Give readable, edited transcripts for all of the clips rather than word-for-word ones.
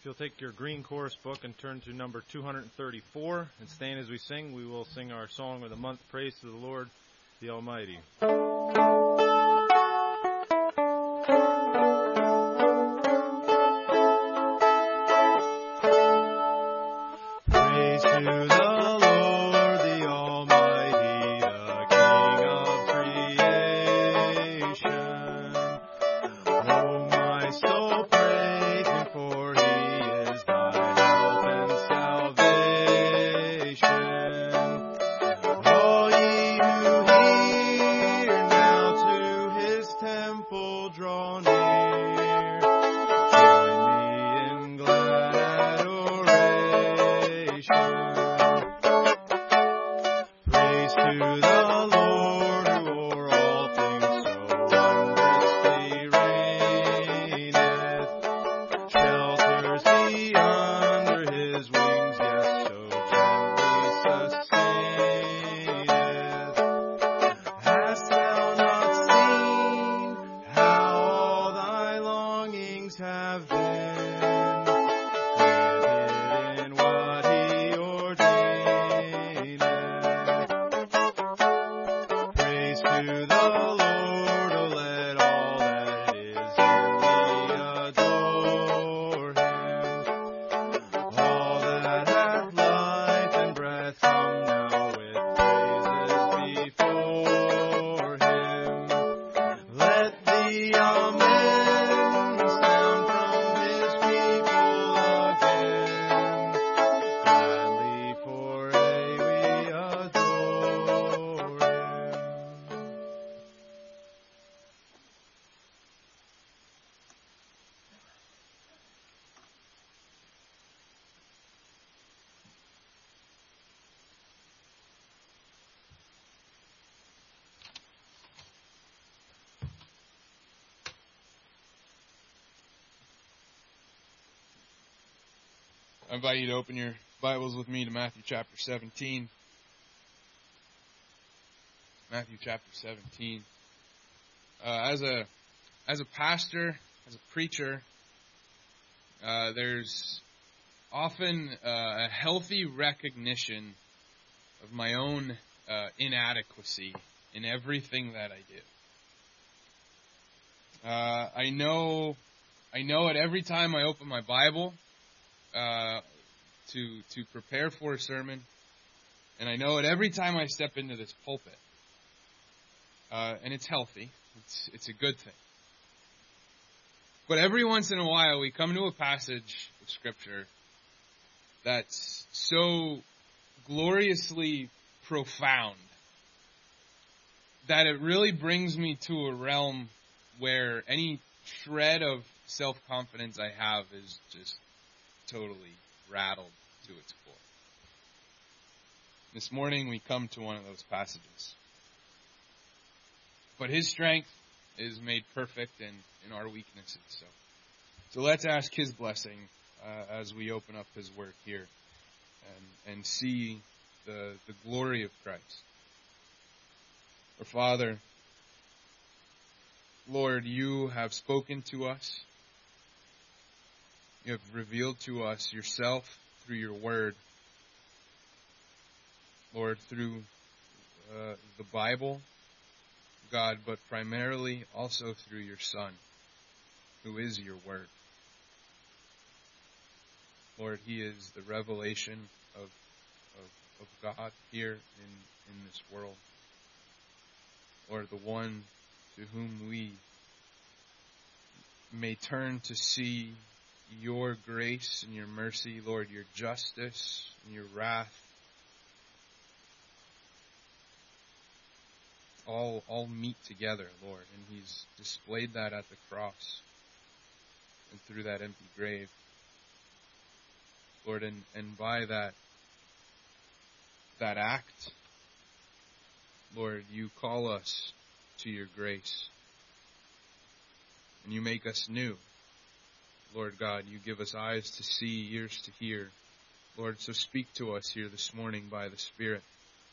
If you'll take your green chorus book and turn to number 234 and stand as we sing, we will sing our song of the month, Praise to the Lord, the Almighty. Praise to the Lord, the Almighty, the King of creation. Oh, my soul, praise Him, for He is thy help and salvation. All ye who hear, now to His temple draw near. Join me in glad adoration. Praise to the Lord, who o'er all things so wondrously reigneth. Shelters thee under His wings, yes, so gently sustaineth. Hast thou not seen how all thy longings have been granted in what He ordaineth? Praise to the Lord, oh, let all that is in thee adore Him. All that hath life and breath, come now with praises before Him. Let the amen sound from His people again. Gladly for aye we adore Him. I invite you to open your Bibles with me to Matthew chapter 17. Matthew chapter 17. As a pastor, as a preacher, there's often a healthy recognition of my own inadequacy in everything that I do. I know it every time I open my Bible to prepare for a sermon, and I know it every time I step into this pulpit. And it's healthy. It's a good thing. But every once in a while we come to a passage of Scripture that's so gloriously profound that it really brings me to a realm where any shred of self-confidence I have is just totally rattled to its core. This morning we come to one of those passages. But His strength is made perfect in our weaknesses. So let's ask His blessing as we open up His Word here and see the glory of Christ. Our Father, Lord, You have spoken to us. You have revealed to us Yourself through Your Word. Lord, through the Bible, God, but primarily also through Your Son, who is Your Word. Lord, He is the revelation of God here in this world. Lord, the one to whom we may turn to see Your grace and Your mercy, Lord, Your justice and Your wrath, all meet together, Lord. And He's displayed that at the cross and through that empty grave. Lord, and by that act, Lord, You call us to Your grace. And You make us new. Lord God, You give us eyes to see, ears to hear. Lord, so speak to us here this morning by the Spirit.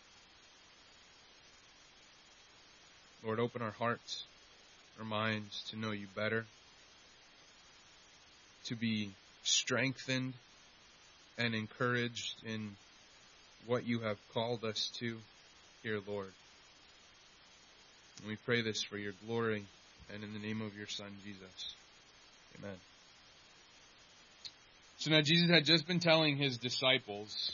Lord, open our hearts, our minds to know You better, to be strengthened and encouraged in what you have called us to here, Lord. And we pray this for your glory and in the name of your Son, Jesus. Amen. So now Jesus had just been telling his disciples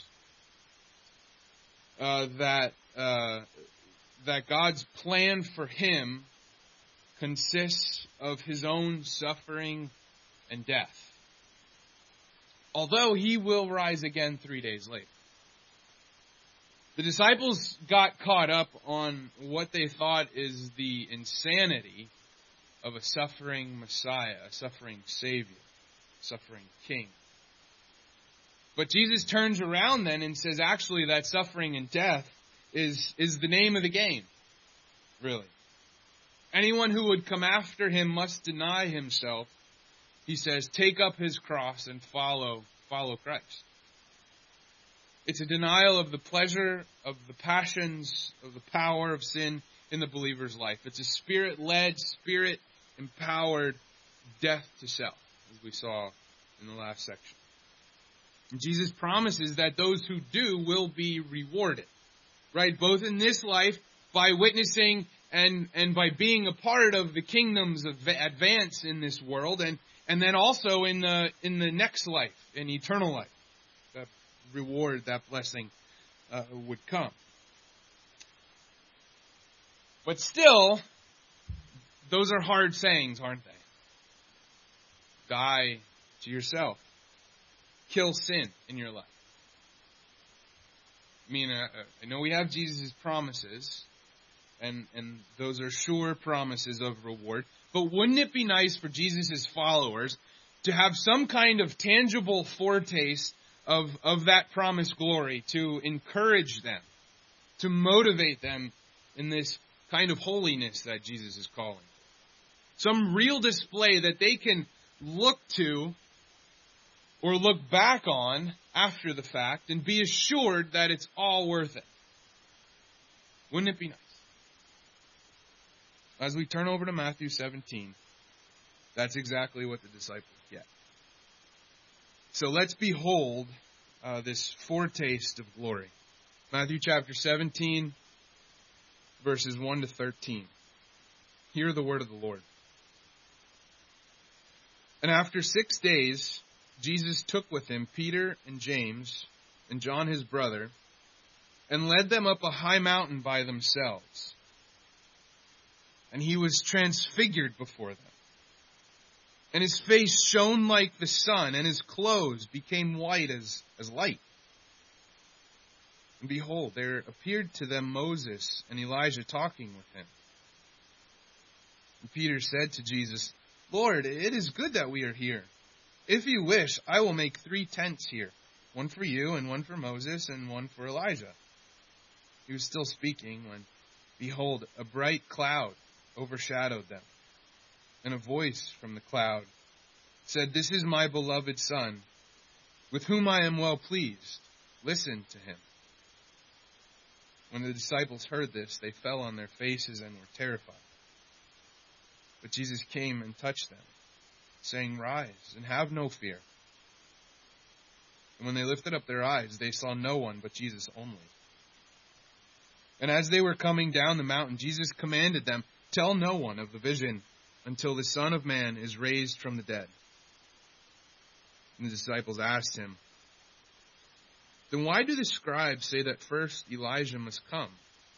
that God's plan for him consists of his own suffering and death, although he will rise again 3 days later. The disciples got caught up on what they thought is the insanity of a suffering Messiah, a suffering Savior, a suffering King. But Jesus turns around then and says, actually, that suffering and death is the name of the game, really. Anyone who would come after him must deny himself, he says, take up his cross and follow Christ. It's a denial of the pleasure, of the passions, of the power of sin in the believer's life. It's a Spirit-led, Spirit-empowered death to self, as we saw in the last section. And Jesus promises that those who do will be rewarded, right? Both in this life, by witnessing and by being a part of the kingdom's advance in this world, and then also in the next life, in eternal life. That reward, that blessing would come. But still, those are hard sayings, aren't they? Die to yourself. Kill sin in your life. I mean, I know we have Jesus' promises, and those are sure promises of reward, but wouldn't it be nice for Jesus' followers to have some kind of tangible foretaste of that promised glory, to encourage them, to motivate them in this kind of holiness that Jesus is calling? Some real display that they can look to or look back on after the fact and be assured that it's all worth it. Wouldn't it be nice? As we turn over to Matthew 17, that's exactly what the disciples get. So let's behold this foretaste of glory. Matthew chapter 17, verses 1 to 13. Hear the word of the Lord. And after 6 days, Jesus took with him Peter and James and John his brother, and led them up a high mountain by themselves. And he was transfigured before them. And his face shone like the sun, and his clothes became white as light. And behold, there appeared to them Moses and Elijah talking with him. And Peter said to Jesus, Lord, it is good that we are here. If you wish, I will make 3 tents here, one for you, and one for Moses, and one for Elijah. He was still speaking when, behold, a bright cloud overshadowed them. And a voice from the cloud said, This is my beloved Son, with whom I am well pleased. Listen to him. When the disciples heard this, they fell on their faces and were terrified. But Jesus came and touched them, saying, Rise, and have no fear. And when they lifted up their eyes, they saw no one but Jesus only. And as they were coming down the mountain, Jesus commanded them, Tell no one of the vision until the Son of Man is raised from the dead. And the disciples asked him, Then why do the scribes say that first Elijah must come?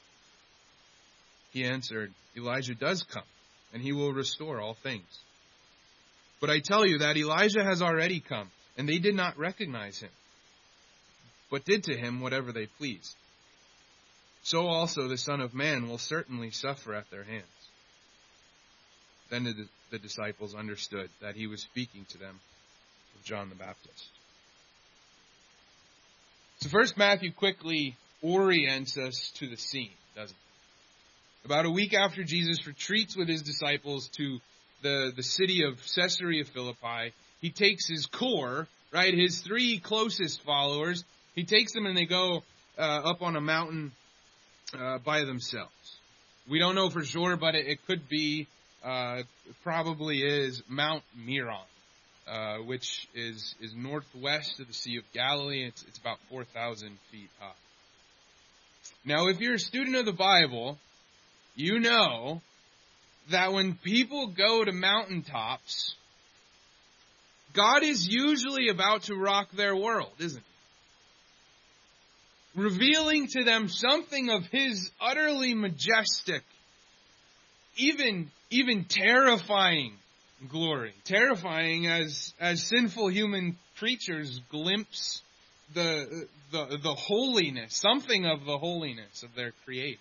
He answered, Elijah does come, and he will restore all things. But I tell you that Elijah has already come, and they did not recognize him, but did to him whatever they pleased. So also the Son of Man will certainly suffer at their hands. Then the disciples understood that he was speaking to them of John the Baptist. So first Matthew quickly orients us to the scene, doesn't he? About a week after Jesus retreats with his disciples to the city of Caesarea Philippi, he takes his core, right, his 3 closest followers, he takes them and they go up on a mountain by themselves. We don't know for sure, but it could be, probably is Mount Meron. which is northwest of the Sea of Galilee. It's about 4,000 feet high. Now, if you're a student of the Bible, you know that when people go to mountaintops, God is usually about to rock their world, isn't he? Revealing to them something of his utterly majestic, even terrifying glory. Terrifying as sinful human creatures glimpse the holiness, something of the holiness of their Creator.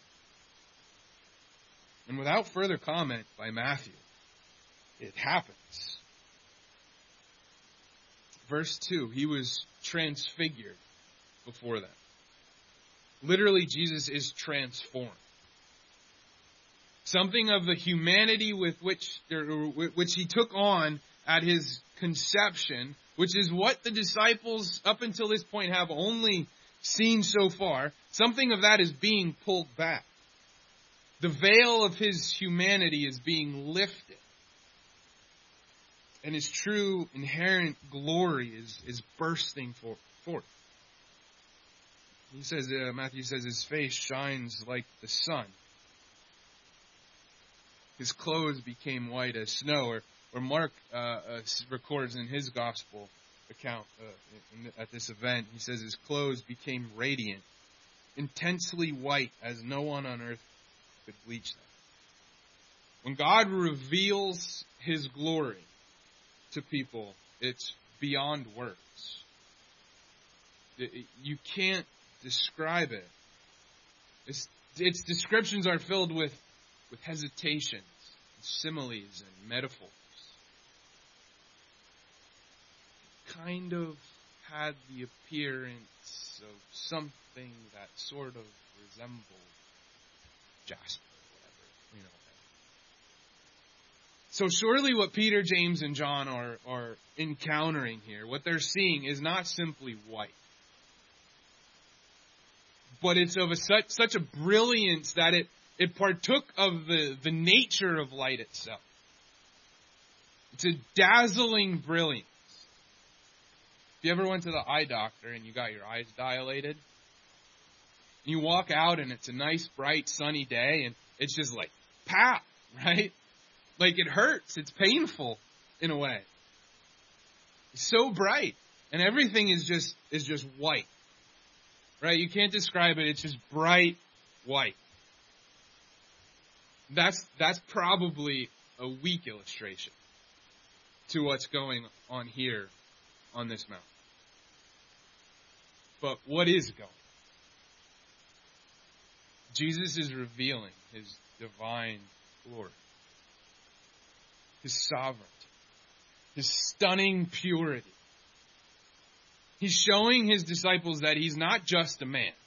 And without further comment by Matthew, it happens. Verse 2, he was transfigured before them. Literally, Jesus is transformed. Something of the humanity with which he took on at his conception, which is what the disciples up until this point have only seen so far, something of that is being pulled back. The veil of his humanity is being lifted. And his true inherent glory is bursting forth. He says, Matthew says, his face shines like the sun. His clothes became white as snow. Or Mark records in his gospel account at this event, he says his clothes became radiant, intensely white as no one on earth could bleach them. When God reveals his glory to people, it's beyond words. You can't describe it. Its descriptions are filled with hesitations, similes, and metaphors. Kind of had the appearance of something that sort of resembled jasper, whatever, So surely what Peter, James, and John are encountering here, what they're seeing is not simply white. But it's of such a brilliance that it partook of the nature of light itself. It's a dazzling brilliance. If you ever went to the eye doctor and you got your eyes dilated, and you walk out and it's a nice, bright, sunny day, and it's just like, pow, right? Like it hurts. It's painful in a way. It's so bright. And everything is just white. Right? You can't describe it. It's just bright white. That's probably a weak illustration to what's going on here on this mountain. But what is going on? Jesus is revealing his divine glory, his sovereignty, his stunning purity. He's showing his disciples that he's not just a man,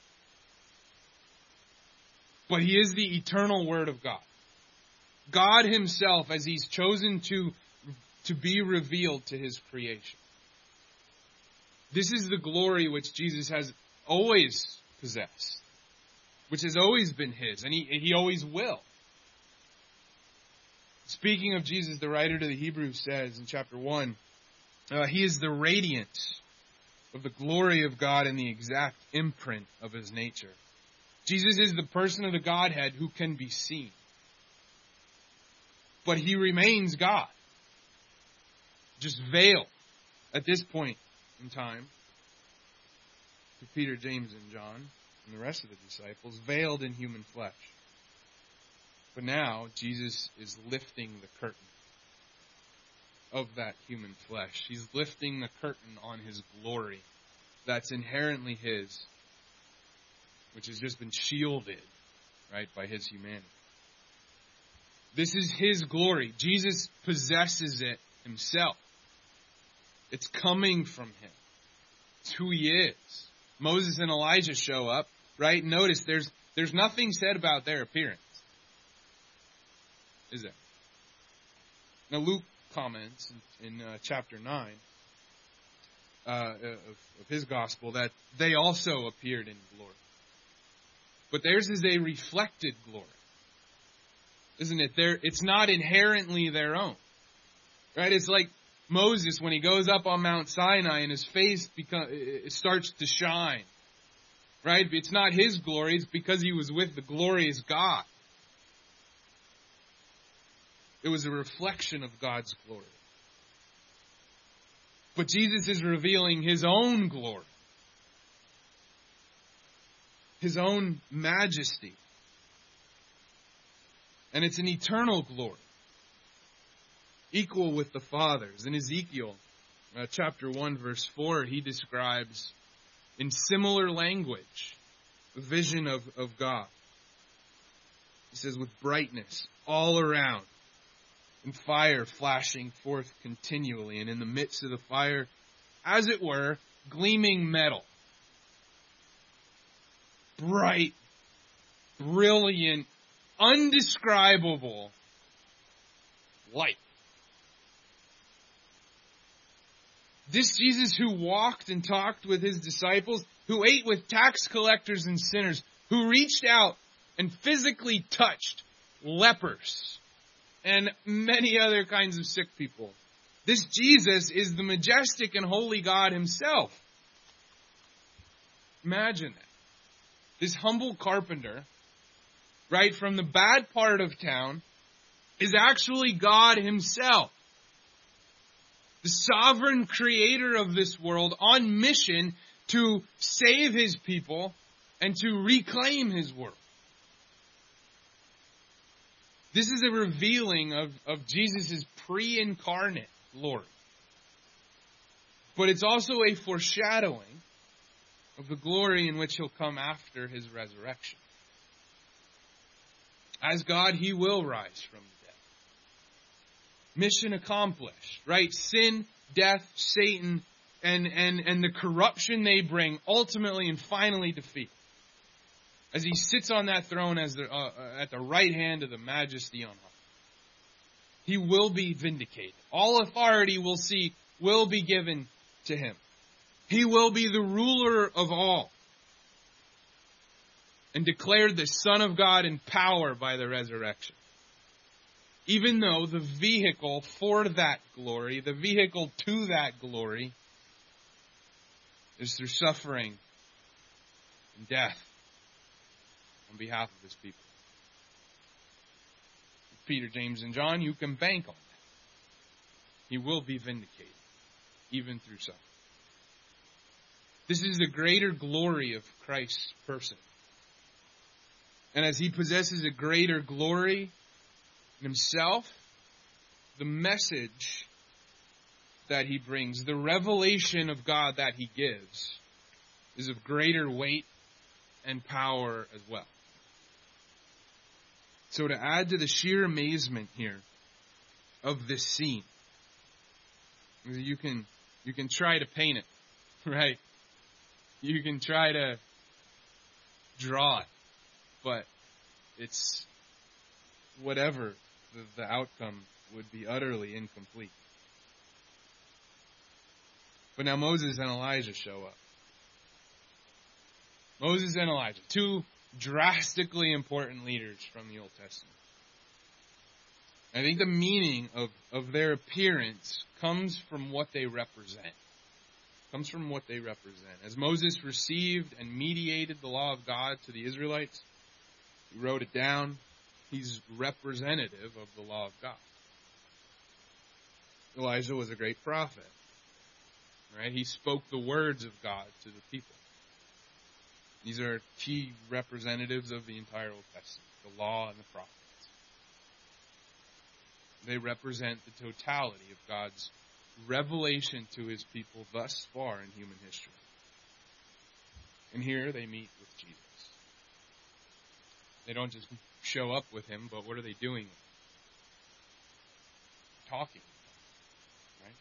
but he is the eternal Word of God. God himself, as he's chosen to be revealed to his creation. This is the glory which Jesus has always possessed, which has always been his, and he always will. Speaking of Jesus, the writer to the Hebrews says in chapter 1, he is the radiance of the glory of God and the exact imprint of his nature. Jesus is the person of the Godhead who can be seen. But he remains God. Just veiled at this point in time to Peter, James, and John and the rest of the disciples, veiled in human flesh. But now Jesus is lifting the curtain of that human flesh. He's lifting the curtain on his glory that's inherently his, which has just been shielded, right, by his humanity. This is his glory. Jesus possesses it himself. It's coming from him. It's who he is. Moses and Elijah show up, right? Notice there's nothing said about their appearance. Is there? Now Luke comments in chapter 9 of his gospel that they also appeared in glory. But theirs is a reflected glory. Isn't it? It's not inherently their own. Right? It's like Moses, when he goes up on Mount Sinai and his face starts to shine. Right? It's not his glory, it's because he was with the glorious God. It was a reflection of God's glory. But Jesus is revealing his own glory. His own majesty. And it's an eternal glory. Equal with the Father's. In Ezekiel chapter 1 verse 4, he describes in similar language the vision of God. He says, with brightness all around, and fire flashing forth continually, and in the midst of the fire, as it were, gleaming metal. Bright, brilliant, undescribable light. This Jesus who walked and talked with his disciples, who ate with tax collectors and sinners, who reached out and physically touched lepers and many other kinds of sick people. This Jesus is the majestic and holy God himself. Imagine that. This humble carpenter, right from the bad part of town, is actually God himself. The sovereign creator of this world on mission to save his people and to reclaim his world. This is a revealing of Jesus' pre-incarnate glory. But it's also a foreshadowing of the glory in which he'll come after his resurrection. As God, he will rise from the dead. Mission accomplished, right? Sin, death, Satan, and the corruption they bring ultimately and finally defeat. As he sits on that throne at the right hand of the majesty on high. He will be vindicated. All authority will be given to him. He will be the ruler of all. And declared the Son of God in power by the resurrection. Even though the vehicle for that glory, the vehicle to that glory, is through suffering and death on behalf of his people. Peter, James, and John, you can bank on that. He will be vindicated, even through suffering. This is the greater glory of Christ's person. And as he possesses a greater glory in himself, the message that he brings, the revelation of God that he gives, is of greater weight and power as well. So to add to the sheer amazement here of this scene, you can try to paint it, right? You can try to draw it, but it's whatever the outcome would be utterly incomplete. But now Moses and Elijah show up. Moses and Elijah, two drastically important leaders from the Old Testament. I think the meaning of their appearance comes from what they represent. Comes from what they represent. As Moses received and mediated the law of God to the Israelites, he wrote it down. He's representative of the law of God. Elijah was a great prophet. Right? He spoke the words of God to the people. These are key representatives of the entire Old Testament, the law and the prophets. They represent the totality of God's revelation to his people thus far in human history. And here they meet with Jesus. They don't just show up with him, but what are they doing? Talking. Right?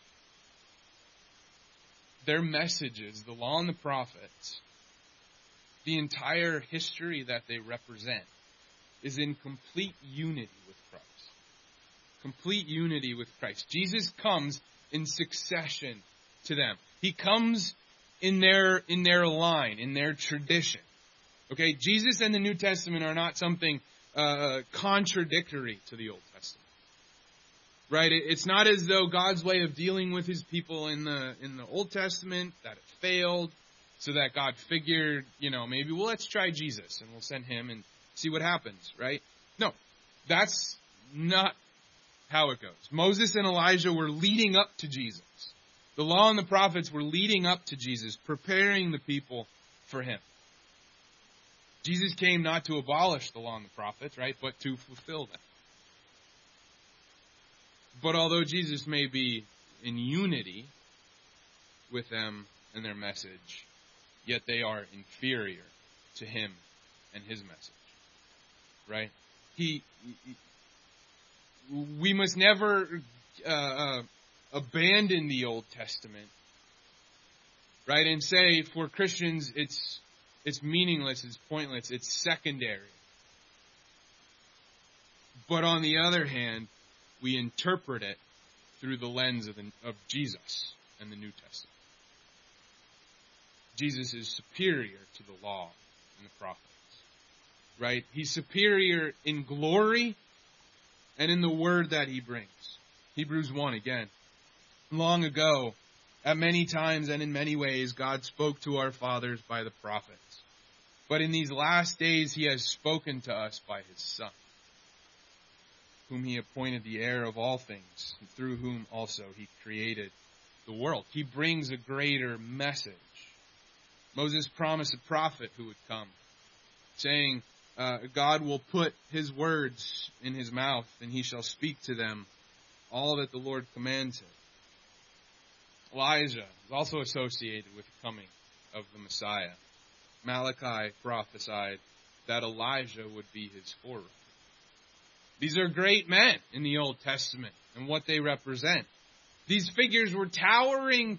Their messages, the law and the prophets, the entire history that they represent, is in complete unity with Christ. Complete unity with Christ. Jesus comes in succession to them. He comes in their line, in their tradition. Okay, Jesus and the New Testament are not something contradictory to the Old Testament. Right? It's not as though God's way of dealing with his people in the Old Testament, that it failed, so that God figured, maybe, well, let's try Jesus, and we'll send him and see what happens, right? No, that's not how it goes. Moses and Elijah were leading up to Jesus. The law and the prophets were leading up to Jesus, preparing the people for him. Jesus came not to abolish the law and the prophets, right, but to fulfill them. But although Jesus may be in unity with them and their message, yet they are inferior to him and his message. Right? We must never abandon the Old Testament, right? And say for Christians it's meaningless, it's pointless, it's secondary. But on the other hand, we interpret it through the lens of Jesus and the New Testament. Jesus is superior to the law and the prophets. Right? He's superior in glory and in the word that he brings. Hebrews 1 again. Long ago, at many times and in many ways, God spoke to our fathers by the prophets. But in these last days, he has spoken to us by his Son, whom he appointed the heir of all things, and through whom also he created the world. He brings a greater message. Moses promised a prophet who would come, saying, God will put his words in his mouth, and he shall speak to them all that the Lord commands him. Elijah is also associated with the coming of the Messiah. Malachi prophesied that Elijah would be his forerunner. These are great men in the Old Testament and what they represent. These figures were towering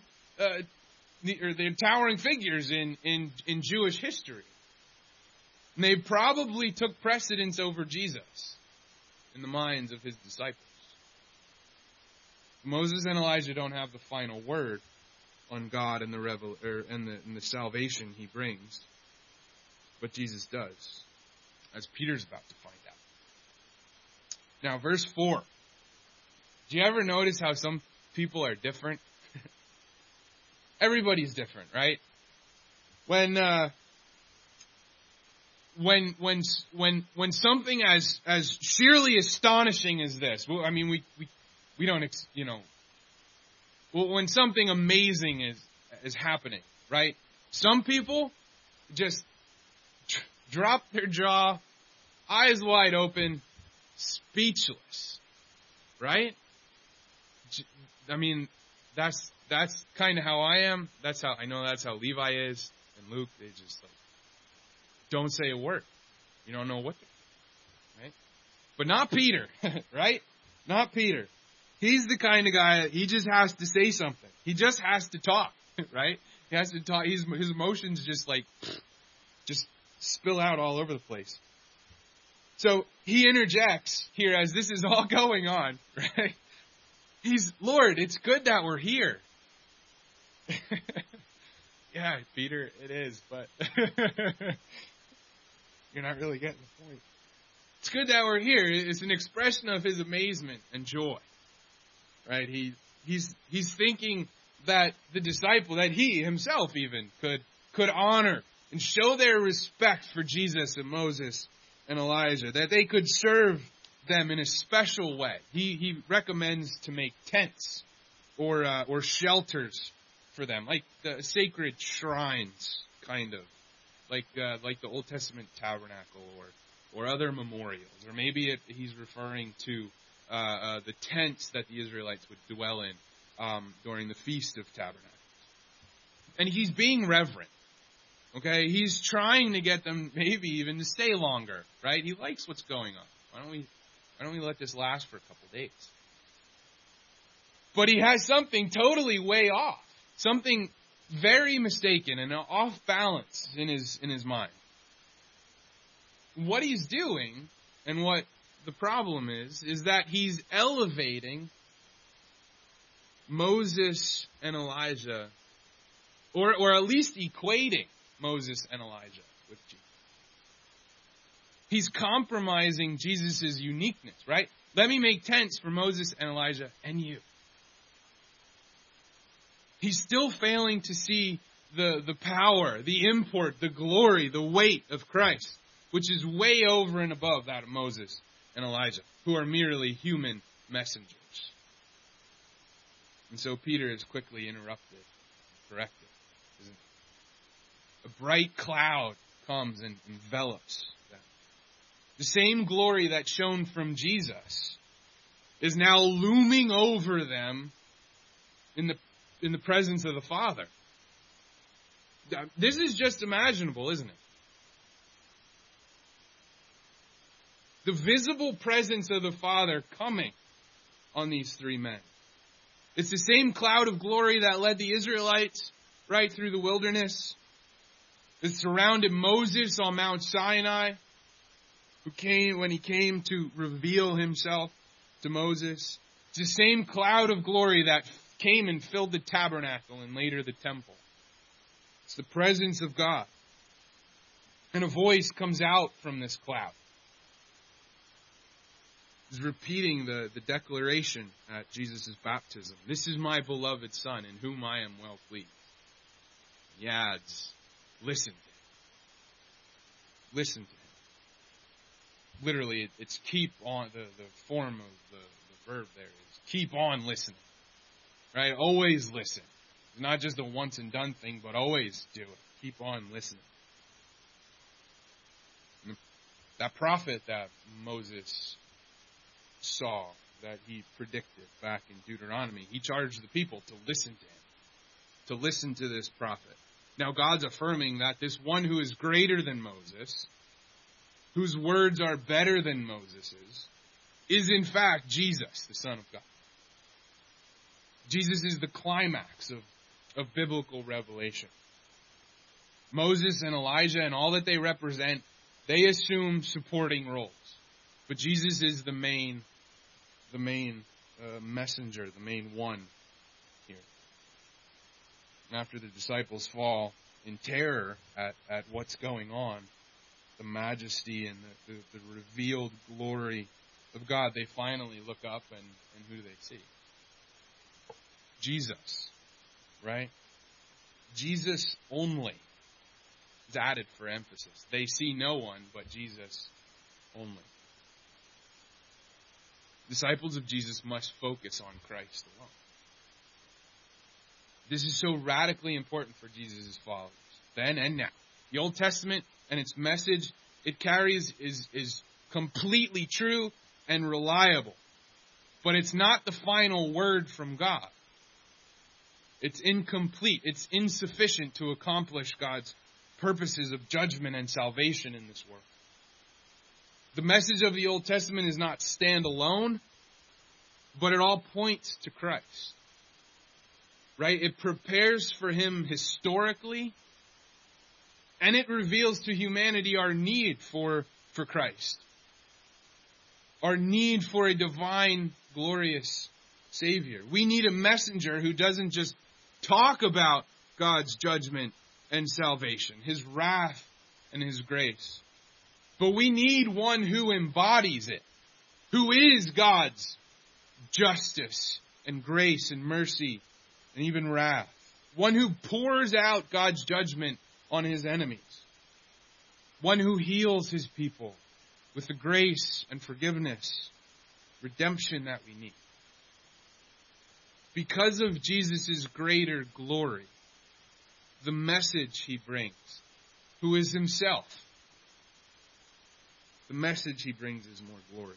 figures in Jewish history. And they probably took precedence over Jesus in the minds of his disciples. Moses and Elijah don't have the final word on God and the salvation he brings, but Jesus does, as Peter's about to find out. Now, verse 4. Do you ever notice how some people are different? Everybody's different, right? When something as sheerly astonishing as this, well, I mean, we don't, when something amazing is happening, right? Some people just drop their jaw, eyes wide open, speechless, right? I mean, that's kind of how I am. That's how Levi is and Luke. They just don't say a word. You don't know what to do, right? But not Peter, right? Not Peter. He's the kind of guy, he just has to say something. He just has to talk, right? He has to talk. His emotions just spill out all over the place. So he interjects here as this is all going on, right? Lord, it's good that we're here. Yeah, Peter, it is, but you're not really getting the point. It's good that we're here. It's an expression of his amazement and joy. Right? He's thinking that the disciple, that he himself even could honor and show their respect for Jesus and Moses and Elijah, that they could serve them in a special way. He recommends to make tents or shelters for them, like the sacred shrines, kind of, like the Old Testament tabernacle or other memorials, or maybe he's referring to the tents that the Israelites would dwell in during the Feast of Tabernacles. And he's being reverent. Okay? He's trying to get them maybe even to stay longer, right? He likes what's going on. Why don't we let this last for a couple days? But he has something totally way off. Something very mistaken and off balance in his mind. What he's doing, and what the problem is that he's elevating Moses and Elijah, or at least equating Moses and Elijah with Jesus. He's compromising Jesus' uniqueness, right? Let me make tents for Moses and Elijah and you. He's still failing to see the power, the import, the glory, the weight of Christ, which is way over and above that of Moses and Elijah, who are merely human messengers. And so Peter is quickly interrupted, corrected, isn't he? A bright cloud comes and envelops them. The same glory that shone from Jesus is now looming over them in the presence of the Father. This is just imaginable, isn't it? The visible presence of the Father coming on these three men. It's the same cloud of glory that led the Israelites right through the wilderness. It surrounded Moses on Mount Sinai, when he came to reveal himself to Moses. It's the same cloud of glory that came and filled the tabernacle and later the temple. It's the presence of God. And a voice comes out from this cloud. It's repeating the declaration at Jesus' baptism. This is my beloved Son, in whom I am well pleased. He adds, listen to him. Listen to him. Literally, it's keep on, the form of the verb there is keep on listening. Right? Always listen. It's not just a once and done thing, but always do it. Keep on listening. And that prophet that Moses saw, that he predicted back in Deuteronomy, he charged the people to listen to him, to listen to this prophet. Now God's affirming that this one who is greater than Moses, whose words are better than Moses's, is in fact Jesus, the Son of God. Jesus is the climax of biblical revelation. Moses and Elijah and all that they represent, they assume supporting roles. But Jesus is the main messenger, the main one here. And after the disciples fall in terror at what's going on, the majesty and the revealed glory of God, they finally look up and who do they see? Jesus, right? Jesus only is added for emphasis. They see no one but Jesus only. Disciples of Jesus must focus on Christ alone. This is so radically important for Jesus' followers, then and now. The Old Testament and its message it carries is completely true and reliable. But it's not the final word from God. It's incomplete. It's insufficient to accomplish God's purposes of judgment and salvation in this world. The message of the Old Testament is not standalone, but it all points to Christ. Right? It prepares for Him historically, and it reveals to humanity our need for Christ. Our need for a divine, glorious Savior. We need a messenger who doesn't just talk about God's judgment and salvation, His wrath and His grace. But we need one who embodies it, who is God's justice and grace and mercy and even wrath. One who pours out God's judgment on His enemies. One who heals His people with the grace and forgiveness, redemption that we need. Because of Jesus' greater glory, the message He brings, who is Himself, the message He brings is more glory.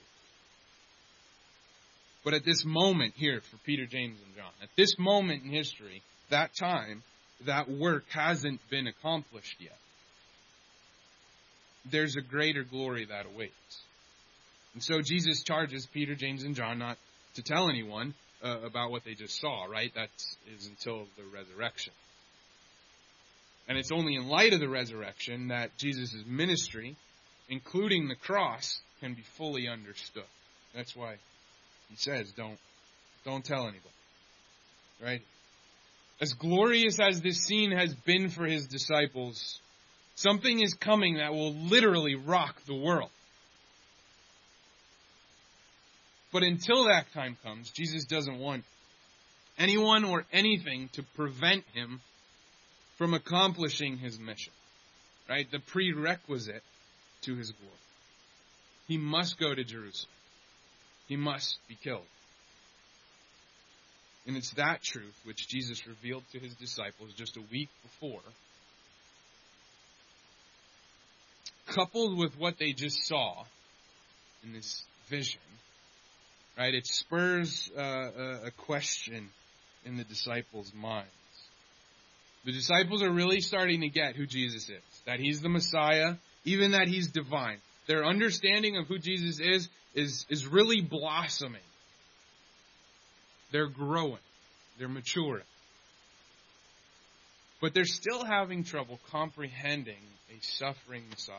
But at this moment here for Peter, James, and John, at this moment in history, that time, that work hasn't been accomplished yet. There's a greater glory that awaits. And so Jesus charges Peter, James, and John not to tell anyone about what they just saw, right? That is until the resurrection. And it's only in light of the resurrection that Jesus' ministry, including the cross, can be fully understood. That's why He says, don't tell anybody. Right? As glorious as this scene has been for His disciples, something is coming that will literally rock the world. But until that time comes, Jesus doesn't want anyone or anything to prevent him from accomplishing his mission. Right? The prerequisite to his glory. He must go to Jerusalem. He must be killed. And it's that truth which Jesus revealed to his disciples just a week before, coupled with what they just saw in this vision, right? It spurs a question in the disciples' minds. The disciples are really starting to get who Jesus is, that he's the Messiah, even that he's divine. Their understanding of who Jesus is really blossoming. They're growing. They're maturing. But they're still having trouble comprehending a suffering Messiah.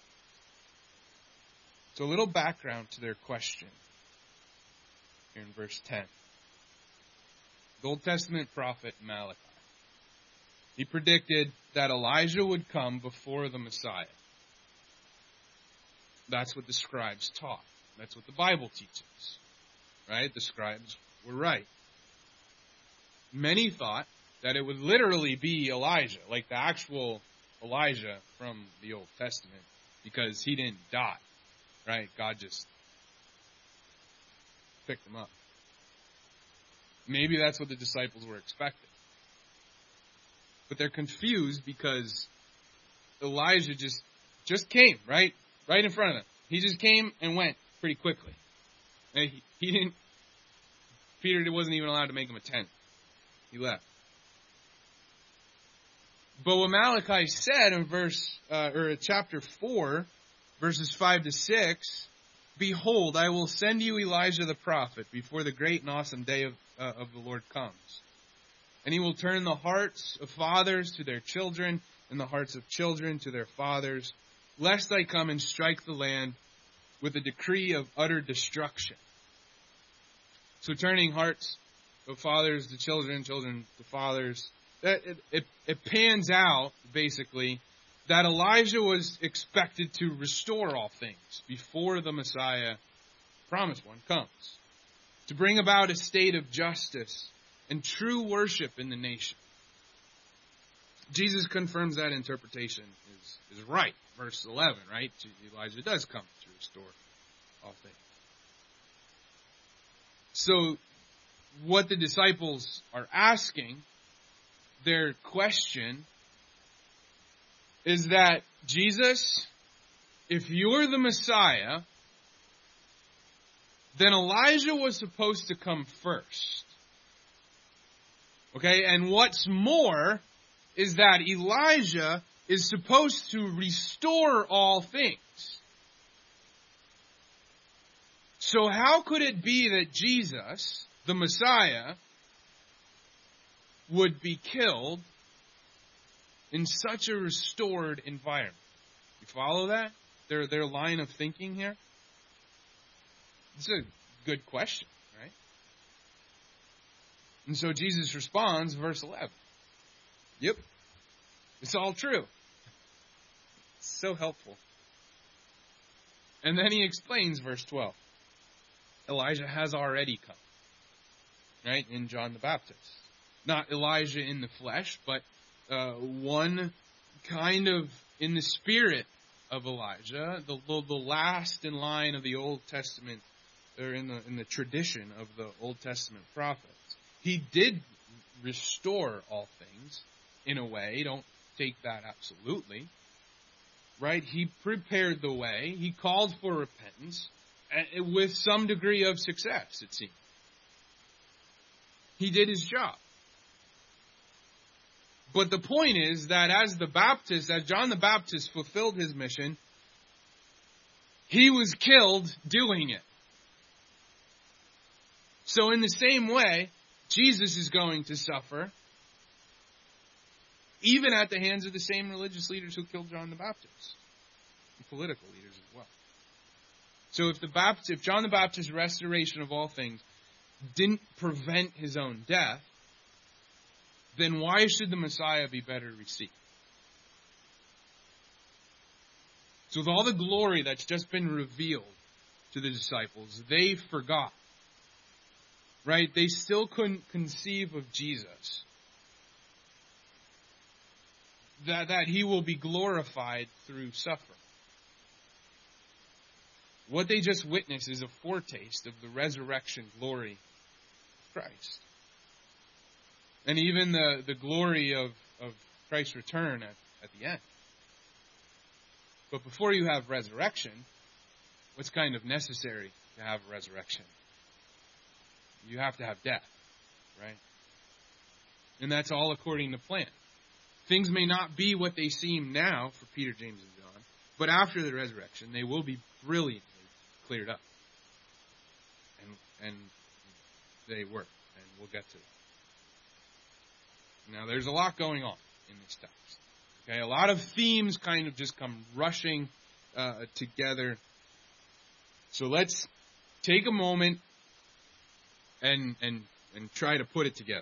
So a little background to their question here in verse 10. The Old Testament prophet Malachi. He predicted that Elijah would come before the Messiah. That's what the scribes taught. That's what the Bible teaches. Right? The scribes were right. Many thought that it would literally be Elijah, like the actual Elijah from the Old Testament, because he didn't die. Right? God just picked him up. Maybe that's what the disciples were expecting. But they're confused because Elijah just came, right? Right in front of them. He just came and went pretty quickly. And he didn't, Peter wasn't even allowed to make him a tent. He left. But what Malachi said in chapter 4, verses 5 to 6, "Behold, I will send you Elijah the prophet before the great and awesome day of the Lord comes. And he will turn the hearts of fathers to their children, and the hearts of children to their fathers, lest I come and strike the land with a decree of utter destruction." So turning hearts of fathers to children, children to fathers, it pans out, basically, that Elijah was expected to restore all things before the Messiah, promised one, comes. To bring about a state of justice and true worship in the nation. Jesus confirms that interpretation is right. Verse 11, right? Elijah does come to restore all things. So, what the disciples are asking, their question, is that, Jesus, if you're the Messiah, then Elijah was supposed to come first. Okay, and what's more is that Elijah is supposed to restore all things. So how could it be that Jesus, the Messiah, would be killed in such a restored environment? You follow that? Their line of thinking here? It's a good question, right? And so Jesus responds, verse 11. Yep. It's all true. It's so helpful. And then he explains verse 12. Elijah has already come. Right? In John the Baptist. Not Elijah in the flesh, but one kind of in the spirit of Elijah, the last in line of the Old Testament, or in the tradition of the Old Testament prophets. He did restore all things in a way. Don't take that absolutely. Right? He prepared the way. He called for repentance with some degree of success, it seems. He did his job. But the point is that as John the Baptist fulfilled his mission, he was killed doing it. So in the same way, Jesus is going to suffer, even at the hands of the same religious leaders who killed John the Baptist, and political leaders as well. So if John the Baptist's restoration of all things didn't prevent his own death, then why should the Messiah be better received? So with all the glory that's just been revealed to the disciples, they forgot right? They still couldn't conceive of Jesus. That he will be glorified through suffering. What they just witnessed is a foretaste of the resurrection glory of Christ. And even the glory of Christ's return at the end. But before you have resurrection, what's kind of necessary to have resurrection? You have to have death, right? And that's all according to plan. Things may not be what they seem now for Peter, James, and John, but after the resurrection, they will be brilliantly cleared up. And they were, and we'll get to that. Now, there's a lot going on in this text. Okay, a lot of themes kind of just come rushing together. So let's take a moment and try to put it together.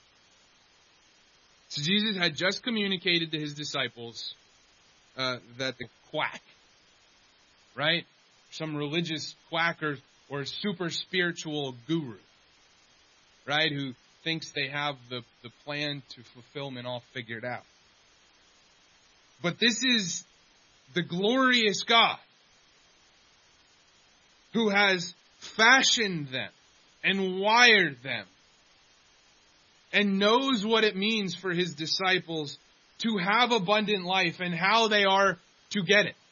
So Jesus had just communicated to his disciples that the quack, right? Some religious quack or super spiritual guru, right? Who thinks they have the plan to fulfillment all figured out. But this is the glorious God who has fashioned them and wired them and knows what it means for his disciples to have abundant life and how they are to get it.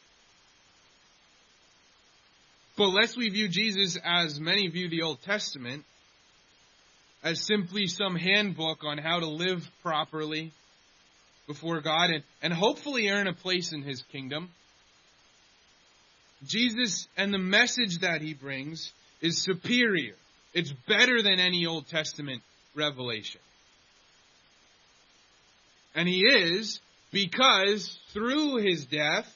But lest we view Jesus, as many view the Old Testament, as simply some handbook on how to live properly before God and hopefully earn a place in his kingdom, Jesus and the message that he brings is superior. It's better than any Old Testament revelation. And he is because through his death,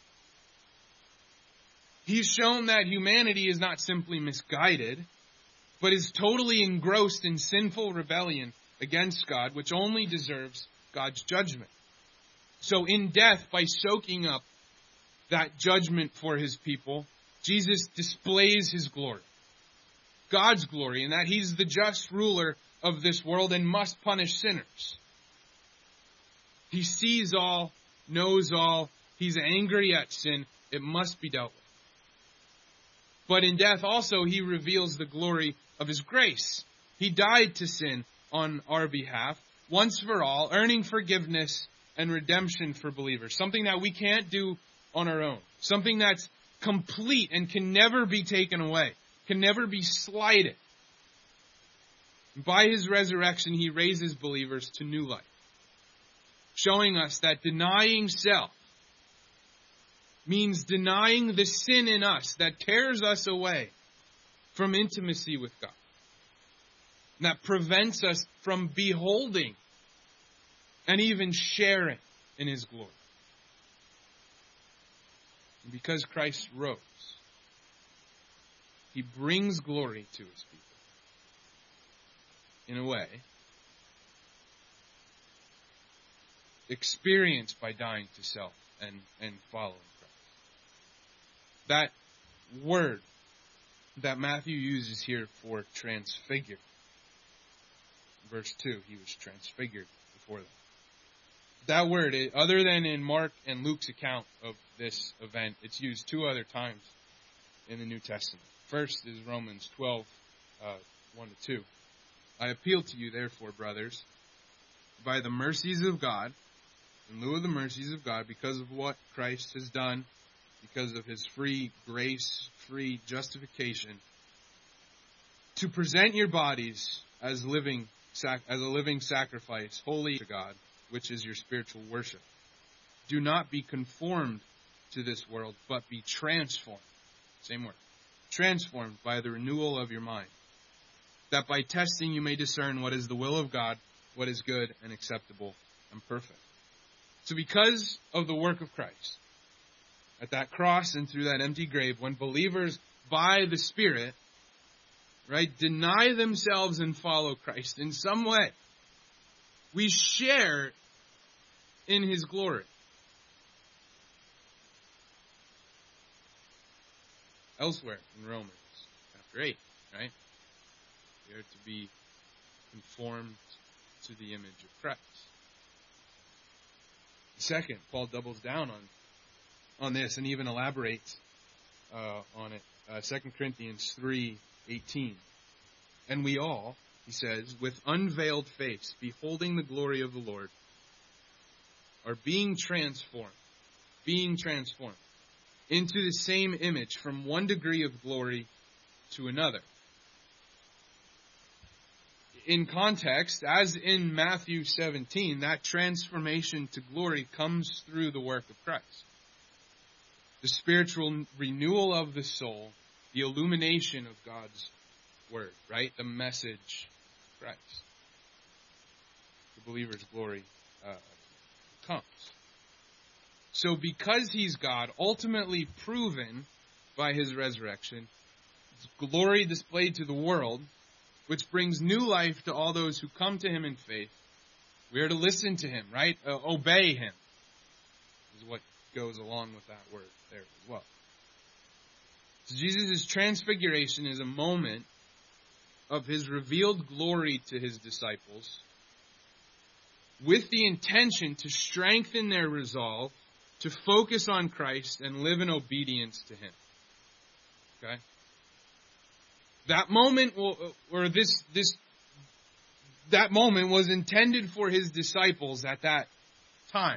he's shown that humanity is not simply misguided, but is totally engrossed in sinful rebellion against God, which only deserves God's judgment. So in death, by soaking up that judgment for his people, Jesus displays his glory. God's glory, in that he's the just ruler of this world and must punish sinners. He sees all, knows all, he's angry at sin, it must be dealt with. But in death also he reveals the glory of his grace. He died to sin on our behalf, once for all, earning forgiveness and redemption for believers. Something that we can't do on our own. Something that's complete and can never be taken away. Can never be slighted. By his resurrection, he raises believers to new life. Showing us that denying self means denying the sin in us that tears us away from intimacy with God. And that prevents us from beholding and even sharing in his glory. And because Christ rose, he brings glory to his people. In a way, experienced by dying to self and following Christ. That word that Matthew uses here for transfigured. Verse 2, he was transfigured before them. That word, other than in Mark and Luke's account of this event, it's used two other times in the New Testament. First is Romans 12, 1-2. I appeal to you, therefore, brothers, by the mercies of God, in lieu of the mercies of God, because of what Christ has done, because of his free grace, free justification, to present your bodies as a living sacrifice, holy to God, which is your spiritual worship. Do not be conformed to this world, but be transformed. Same word. Transformed by the renewal of your mind, that by testing you may discern what is the will of God, what is good and acceptable and perfect. So because of the work of Christ, at that cross and through that empty grave, when believers by the Spirit, right, deny themselves and follow Christ in some way, we share in his glory. Elsewhere in Romans chapter 8, right? We are to be conformed to the image of Christ. Second, Paul doubles down on this and even elaborates on it. 2 Corinthians 3:18. And we all, he says, with unveiled face, beholding the glory of the Lord, are being transformed into the same image from one degree of glory to another. In context, as in Matthew 17, that transformation to glory comes through the work of Christ. The spiritual renewal of the soul, the illumination of God's word, right? The message of Christ. The believer's glory comes. So because he's God, ultimately proven by his resurrection, his glory displayed to the world, which brings new life to all those who come to him in faith, we are to listen to him, right? Obey him is what goes along with that word there as well. So Jesus' transfiguration is a moment of his revealed glory to his disciples with the intention to strengthen their resolve to focus on Christ and live in obedience to him. Okay? That moment, that moment was intended for his disciples at that time,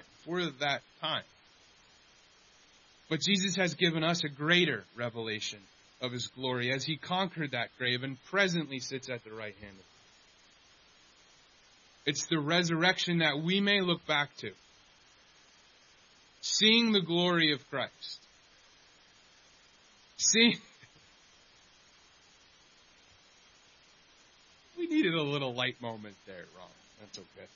But Jesus has given us a greater revelation of his glory as he conquered that grave and presently sits at the right hand of God. It's the resurrection that we may look back to, seeing the glory of Christ. We needed a little light moment there, Ron. That's okay.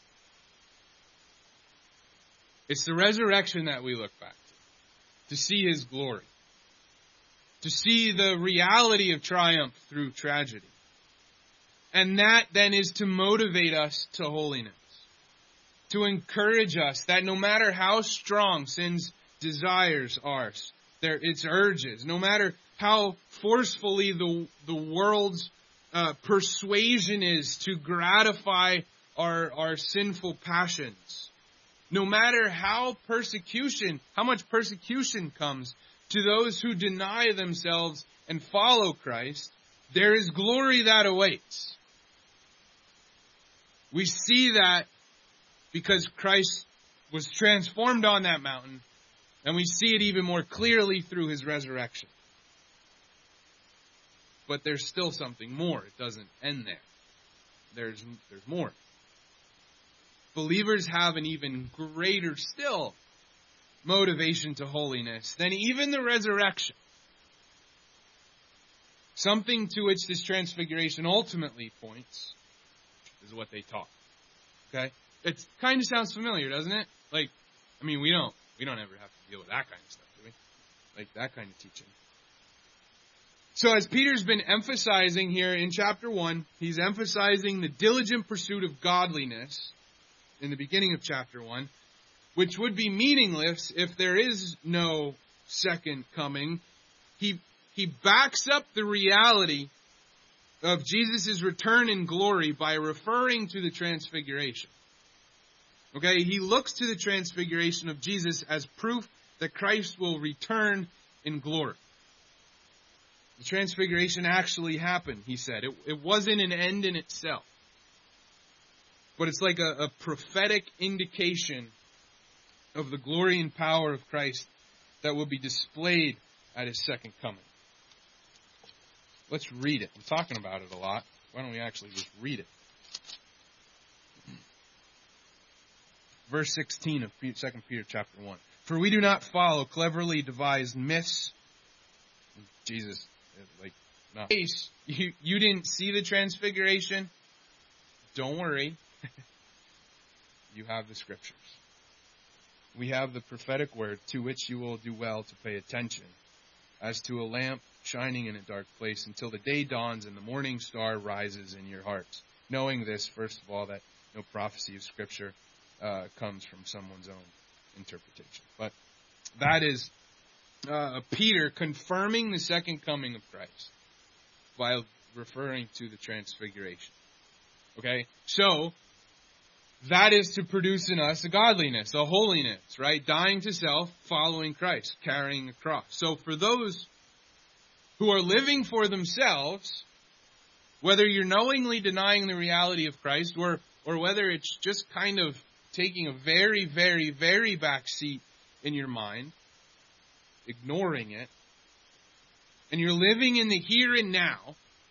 It's the resurrection that we look back to see his glory, to see the reality of triumph through tragedy. And that then is to motivate us to holiness, to encourage us that no matter how strong sin's desires are, its urges, no matter how forcefully the world's persuasion is to gratify our sinful passions, no matter how much persecution comes to those who deny themselves and follow Christ, there is glory that awaits. We see that because Christ was transformed on that mountain, and we see it even more clearly through his resurrection. But there's still something more. It doesn't end there. There's more. Believers have an even greater still motivation to holiness than even the resurrection. Something to which this transfiguration ultimately points is what they taught. Okay? It kind of sounds familiar, doesn't it? We don't ever have to deal with that kind of stuff, do we? Like that kind of teaching. So as Peter's been emphasizing here in chapter 1, he's emphasizing the diligent pursuit of godliness in the beginning of chapter 1, which would be meaningless if there is no second coming. He backs up the reality of Jesus' return in glory by referring to the transfiguration. Okay, he looks to the transfiguration of Jesus as proof that Christ will return in glory. The transfiguration actually happened, he said. It wasn't an end in itself. But it's like a prophetic indication of the glory and power of Christ that will be displayed at his second coming. Let's read it. I'm talking about it a lot. Why don't we actually just read it? Verse 16 of 2 Peter chapter 1. For we do not follow cleverly devised myths. Jesus, no. In case you didn't see the transfiguration, don't worry. You have the scriptures. We have the prophetic word to which you will do well to pay attention, as to a lamp shining in a dark place until the day dawns and the morning star rises in your hearts. Knowing this, first of all, that no prophecy of Scripture comes from someone's own interpretation. But that is Peter confirming the second coming of Christ by referring to the transfiguration. Okay? So, that is to produce in us a godliness, a holiness, right? Dying to self, following Christ, carrying a cross. So for those who are living for themselves, whether you're knowingly denying the reality of Christ or whether it's just kind of taking a very, very, very back seat in your mind, ignoring it, and you're living in the here and now,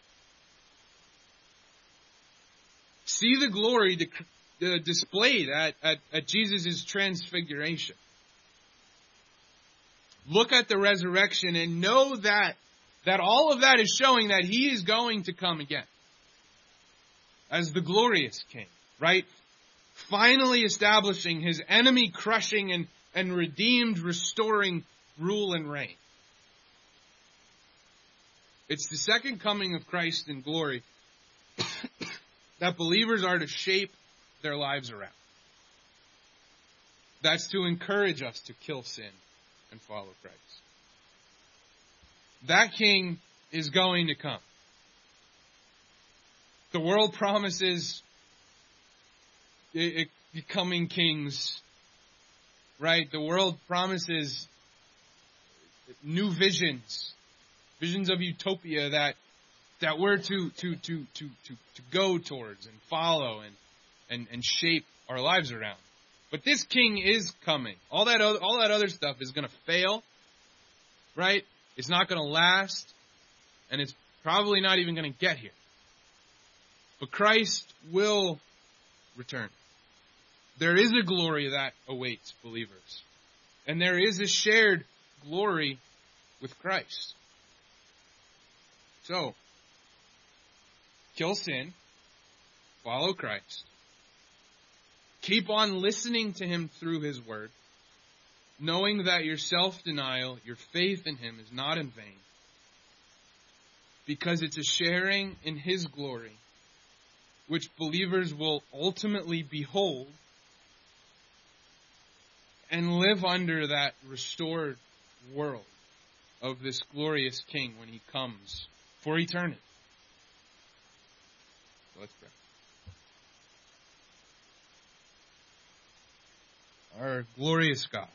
see the glory displayed at Jesus' transfiguration. Look at the resurrection and know that all of that is showing that He is going to come again as the glorious King, right? Finally establishing His enemy crushing and redeemed, restoring rule and reign. It's the second coming of Christ in glory that believers are to shape their lives around. That's to encourage us to kill sin and follow Christ. That King is going to come. The world promises coming kings, right? The world promises new visions of utopia that we're to go towards and follow and shape our lives around. But this King is coming. All that other stuff is going to fail, right? It's not going to last, and it's probably not even going to get here. But Christ will return. There is a glory that awaits believers, and there is a shared glory with Christ. So, kill sin, follow Christ, keep on listening to Him through His Word, knowing that your self-denial, your faith in Him is not in vain, because it's a sharing in His glory, which believers will ultimately behold and live under that restored world of this glorious King when He comes for eternity. So let's pray. Our glorious God,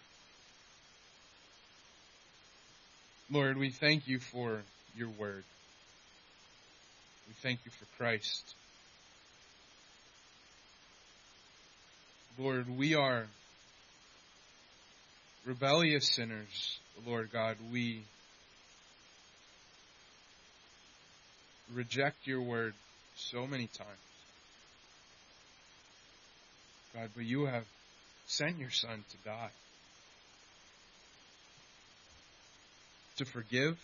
Lord, we thank You for Your Word. We thank You for Christ. Lord, we are rebellious sinners, Lord God. We reject Your Word so many times. God, but You have sent Your Son to die, to forgive.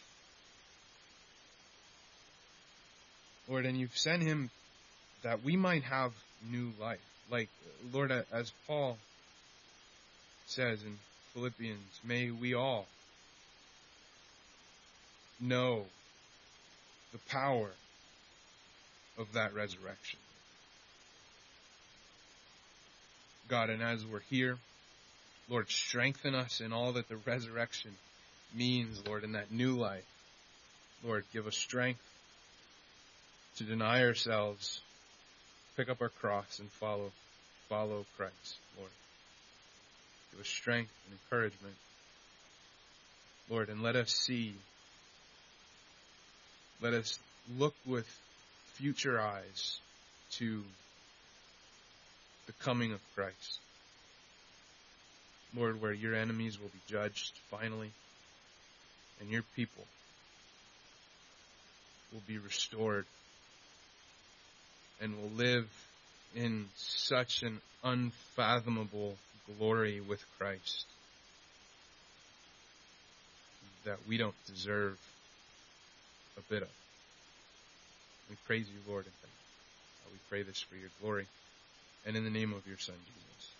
Lord, and You've sent Him that we might have new life. Like, Lord, as Paul says in Philippians, may we all know the power of that resurrection. God, and as we're here, Lord, strengthen us in all that the resurrection means, Lord, in that new life. Lord, give us strength to deny ourselves, pick up our cross, and follow Christ, Lord. Give us strength and encouragement, Lord, and let us look with future eyes to the coming of Christ. Lord, where Your enemies will be judged finally, and Your people will be restored and will live in such an unfathomable glory with Christ that we don't deserve a bit of. We praise You, Lord, and thank You. We pray this for Your glory and in the name of Your Son, Jesus.